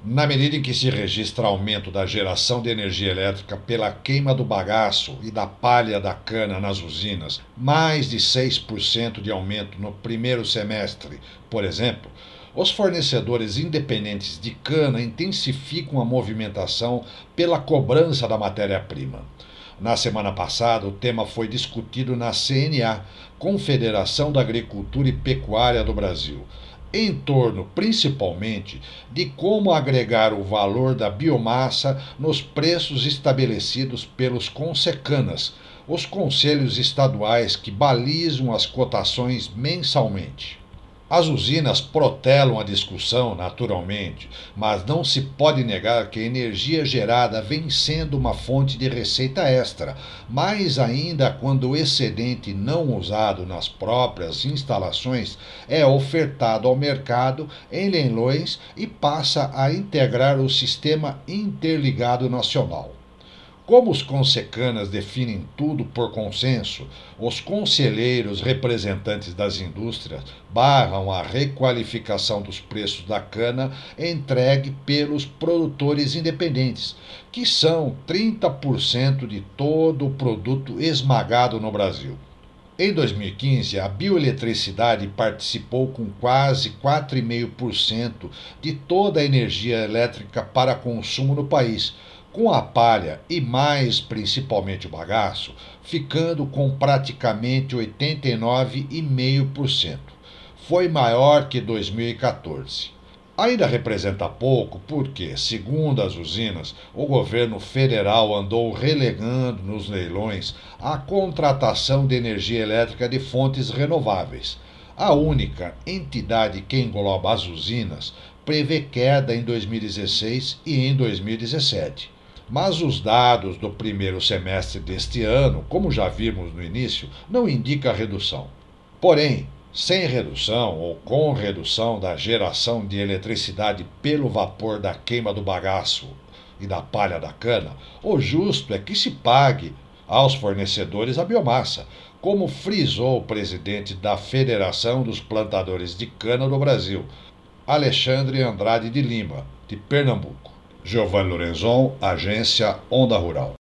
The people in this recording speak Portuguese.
Na medida em que se registra aumento da geração de energia elétrica pela queima do bagaço e da palha da cana nas usinas, mais de 6% de aumento no primeiro semestre, por exemplo, os fornecedores independentes de cana intensificam a movimentação pela cobrança da matéria-prima. Na semana passada, o tema foi discutido na CNA, Confederação da Agricultura e Pecuária do Brasil, em torno, principalmente, de como agregar o valor da biomassa nos preços estabelecidos pelos Consecanas, os conselhos estaduais que balizam as cotações mensalmente. As usinas protelam a discussão, naturalmente, mas não se pode negar que a energia gerada vem sendo uma fonte de receita extra, mais ainda quando o excedente não usado nas próprias instalações é ofertado ao mercado em leilões e passa a integrar o sistema interligado nacional. Como os consecanas definem tudo por consenso, os conselheiros representantes das indústrias barram a requalificação dos preços da cana entregue pelos produtores independentes, que são 30% de todo o produto esmagado no Brasil. Em 2015, a bioeletricidade participou com quase 4,5% de toda a energia elétrica para consumo no país, com a palha e mais principalmente o bagaço, ficando com praticamente 89,5%. Foi maior que 2014. Ainda representa pouco porque, segundo as usinas, o governo federal andou relegando nos leilões a contratação de energia elétrica de fontes renováveis. A única entidade que engloba as usinas prevê queda em 2016 e em 2017. Mas os dados do primeiro semestre deste ano, como já vimos no início, não indicam redução. Porém, sem redução ou com redução da geração de eletricidade pelo vapor da queima do bagaço e da palha da cana, o justo é que se pague aos fornecedores a biomassa, como frisou o presidente da Federação dos Plantadores de Cana do Brasil, Alexandre Andrade de Lima, de Pernambuco. Giovanni Lorenzon, Agência Onda Rural.